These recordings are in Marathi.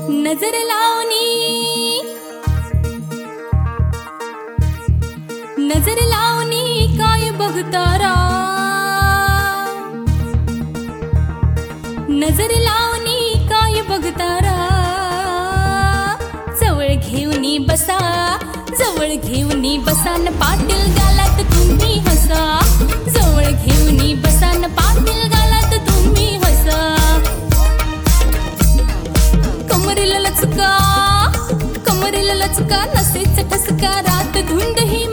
नजर लावणी नजर लावणी काय बघतारा नजर लावणी काय बघतारा जवळ घेऊनी बसा जवळ घेऊनी बसा न पाटील गालात तुम्ही हसा जवळ घेऊनी बसा न पाटील गालात तुम्ही हसा कमरेला लचका नसेच ठसका रात धुंद ही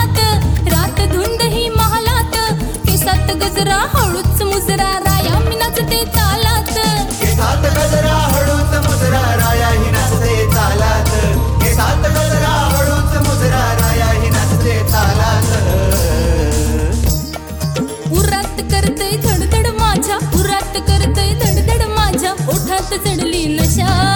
महालात केसात गजरा हळूच मुजरा राया मी नाचते तालात केसात गजरा हळूच मुजरा राया ही नाचते तालात केसात गजरा हळूच मुजरा राया ही नाचते तालात उरात करतय धडधड माझ्या उरात करतय धडधड माझ्या ओठात चढली नशा